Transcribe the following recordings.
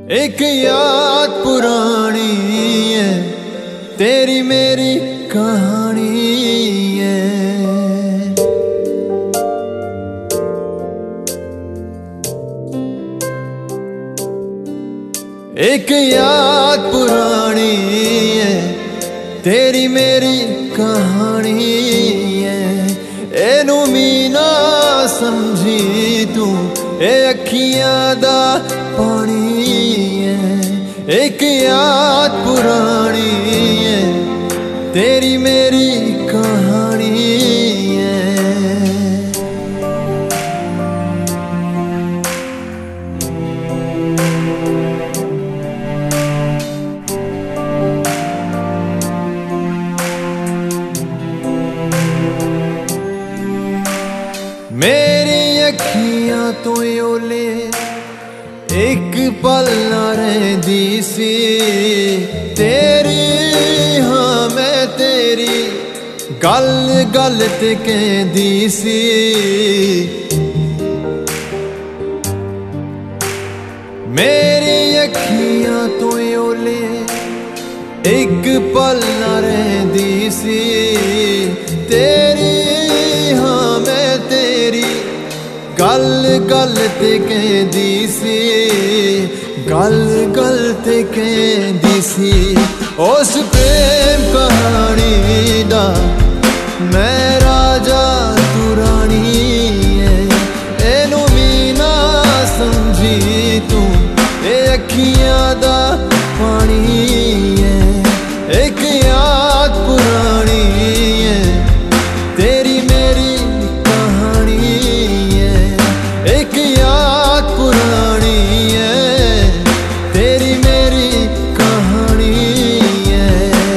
एक याद पुरानी है, तेरी मेरी कहानी है। एक याद पुरानी है, तेरी मेरी कहानी है। एनू मीना समझी तू, ए अखियां दा पानी है। एक याद पुरानी है, तेरी मेरी कहानी है। मेरी अखियां तो ओले एक पल ना रहिंदी सी, तेरी हाँ मैं तेरी गल गल ते कहंदी सी। मेरी अखियां तो ओले एक पल ना रहिंदी सी, तेरी हाँ मैं तेरी गल गल ते कहंदी सी, गल गल ते कहंदी सी। उस प्रेम कहानी दा मैं राजा तू रानी है। एनू मीना समझी तू, ए अखियां दा पानी है। एक याद पुरानी है, तेरी मेरी कहानी है। एक याद पुरानी है, तेरी मेरी कहानी है।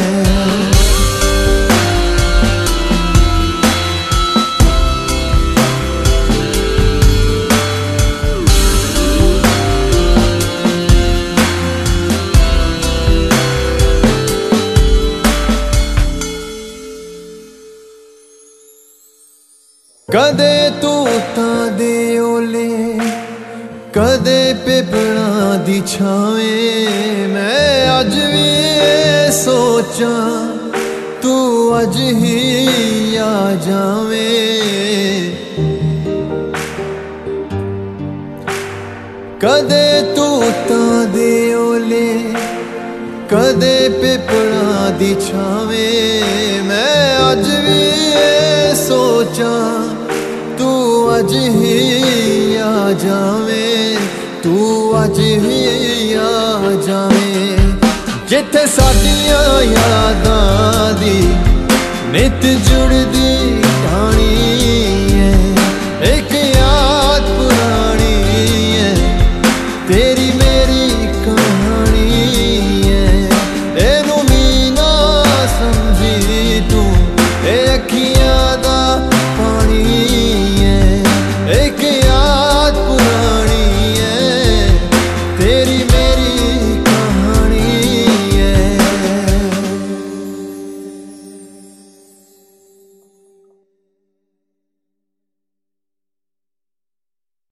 कदे तूतां दे ओले, कदे पेपड़ा दी छावें। मैं अज भी सोचा तू अज ही आ जावें। कदे तूतां दे ओले, कदे पेपड़ा दी छावें। मैं अज भी सोचा तू अज ही आ जावें, तू अज ही आ जावें। जिथे साडियां यादां दी नित जुड़दी कहानी है। एक याद पुरानी है, तेरी मेरी